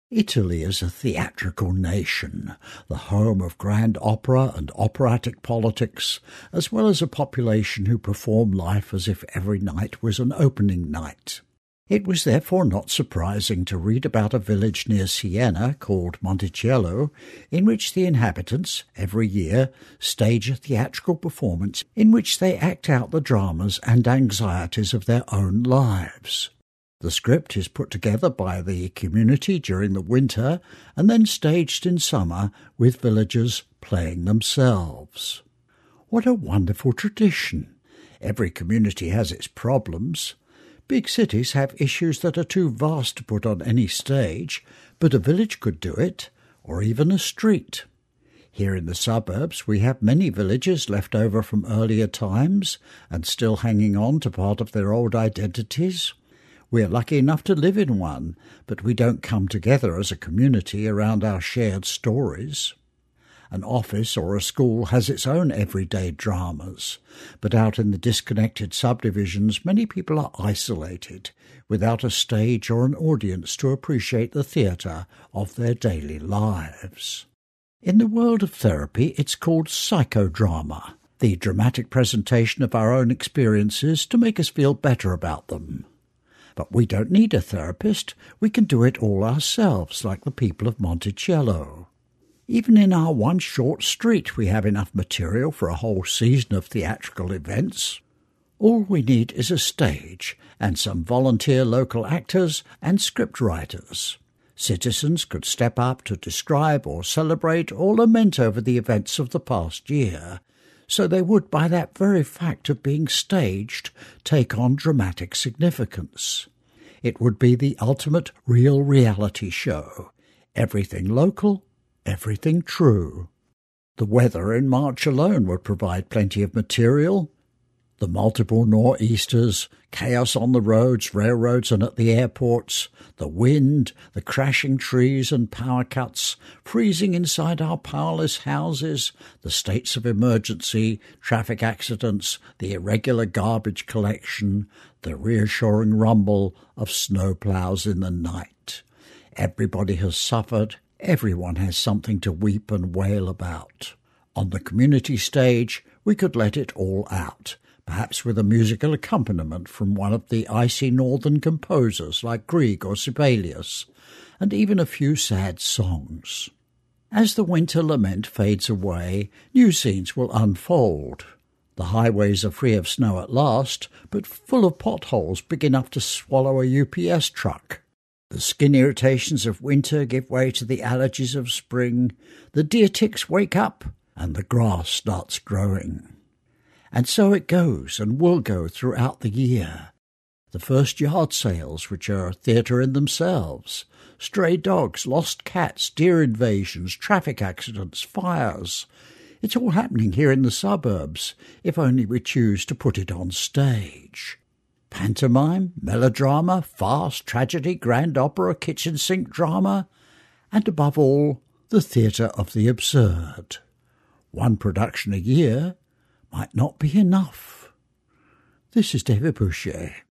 Italy is a theatrical nation, the home of grand opera and operatic politics, as well as a population who perform life as if every night was an opening night. It was therefore not surprising to read about a village near Siena called Monticello, in which the inhabitants, every year, stage a theatrical performance in which they act out the dramas and anxieties of their own lives. The script is put together by the community during the winter and then staged in summer with villagers playing themselves. What a wonderful tradition! Every community has its problems. Big cities have issues that are too vast to put on any stage, but a village could do it, or even a street. Here in the suburbs we have many villages left over from earlier times and still hanging on to part of their old identities. We are lucky enough to live in one, but we don't come together as a community around our shared stories. An office or a school has its own everyday dramas, but out in the disconnected subdivisions many people are isolated, without a stage or an audience to appreciate the theatre of their daily lives. In the world of therapy it's called psychodrama, the dramatic presentation of our own experiences to make us feel better about them. But we don't need a therapist, we can do it all ourselves, like the people of Monticello. Even in our one short street we have enough material for a whole season of theatrical events. All we need is a stage and some volunteer local actors and script writers. Citizens could step up to describe or celebrate or lament over the events of the past year, so they would, by that very fact of being staged, take on dramatic significance. It would be the ultimate real reality show. Everything local, everything true. The weather in March alone would provide plenty of material. The multiple nor'easters, chaos on the roads, railroads and at the airports, the wind, the crashing trees and power cuts, freezing inside our powerless houses, the states of emergency, traffic accidents, the irregular garbage collection, the reassuring rumble of snowplows in the night. Everybody has suffered, everyone has something to weep and wail about. On the community stage we could let it all out, perhaps with a musical accompaniment from one of the icy northern composers like Grieg or Sibelius, and even a few sad songs. As the winter lament fades away, new scenes will unfold. The highways are free of snow at last, but full of potholes big enough to swallow a UPS truck. The skin irritations of winter give way to the allergies of spring, the deer ticks wake up, and the grass starts growing. And so it goes and will go throughout the year. The first yard sales, which are a theatre in themselves, stray dogs, lost cats, deer invasions, traffic accidents, fires. It's all happening here in the suburbs, if only we choose to put it on stage. Pantomime, melodrama, farce, tragedy, grand opera, kitchen sink drama, and above all, the theatre of the absurd. One production a year might not be enough. This is David Boucher.